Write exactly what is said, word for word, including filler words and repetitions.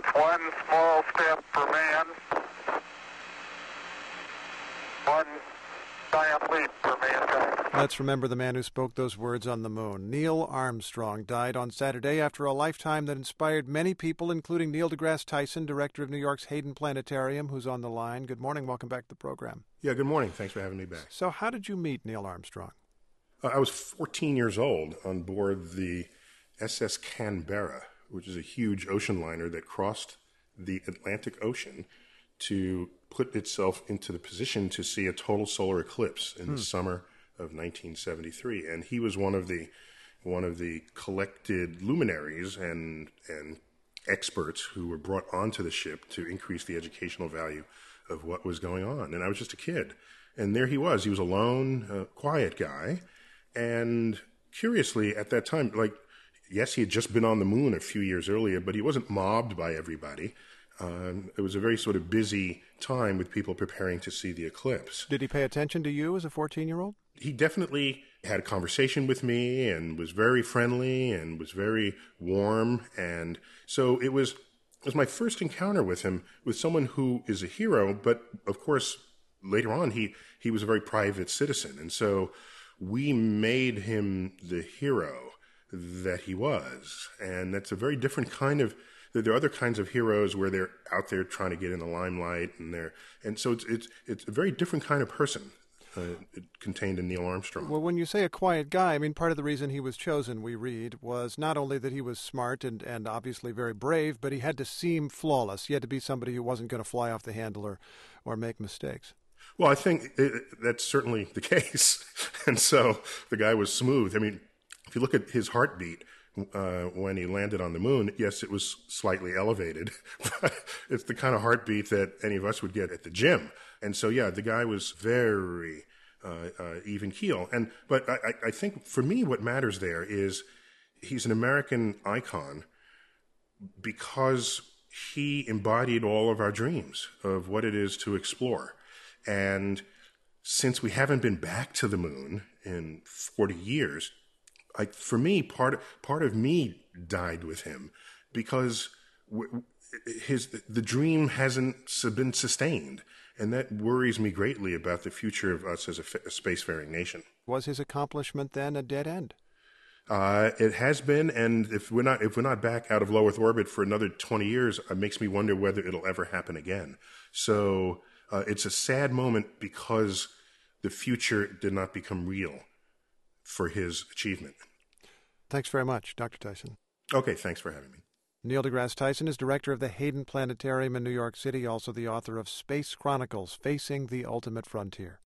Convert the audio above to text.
That's one small step for man, one giant leap for mankind. Let's remember the man who spoke those words on the moon. Neil Armstrong died on Saturday after a lifetime that inspired many people, including Neil deGrasse Tyson, director of New York's Hayden Planetarium, who's on the line. Good morning. Welcome back to the program. Yeah, good morning. Thanks for having me back. So how did you meet Neil Armstrong? Uh, I was fourteen years old on board the S S Canberra, which is a huge ocean liner that crossed the Atlantic Ocean to put itself into the position to see a total solar eclipse in hmm. the summer of nineteen seventy-three. And he was one of the one of the collected luminaries and and experts who were brought onto the ship to increase the educational value of what was going on. And I was just a kid. And there he was. He was a lone, uh, quiet guy. And curiously, at that time, like, yes, he had just been on the moon a few years earlier, but he wasn't mobbed by everybody. Um, it was a very sort of busy time with people preparing to see the eclipse. Did he pay attention to you as a fourteen-year-old? He definitely had a conversation with me and was very friendly and was very warm. And so it was, it was my first encounter with him, with someone who is a hero, but of course, later on, he, he was a very private citizen. And so we made him the hero that he was. And that's a very different kind of, there are other kinds of heroes where they're out there trying to get in the limelight, and they're, and so it's, it's, it's a very different kind of person uh, contained in Neil Armstrong. Well, when you say a quiet guy, I mean, part of the reason he was chosen, we read, was not only that he was smart and, and obviously very brave, but he had to seem flawless. He had to be somebody who wasn't going to fly off the handle or, or make mistakes. Well, I think it, that's certainly the case. And so the guy was smooth. I mean, if you look at his heartbeat uh, when he landed on the moon, yes, it was slightly elevated, but it's the kind of heartbeat that any of us would get at the gym. And so, yeah, the guy was very uh, uh, even keel. And but I, I think for me, what matters there is he's an American icon because he embodied all of our dreams of what it is to explore. And since we haven't been back to the moon in forty years, I, for me, part part of me died with him because his the dream hasn't been sustained, and that worries me greatly about the future of us as a, a spacefaring nation. Was his accomplishment then a dead end? Uh, it has been, and if we're not if we're not back out of low Earth orbit for another twenty years, it makes me wonder whether it'll ever happen again. So uh, it's a sad moment because the future did not become real for his achievement. Thanks very much, Doctor Tyson. Okay, thanks for having me. Neil deGrasse Tyson is director of the Hayden Planetarium in New York City, also the author of Space Chronicles, Facing the Ultimate Frontier.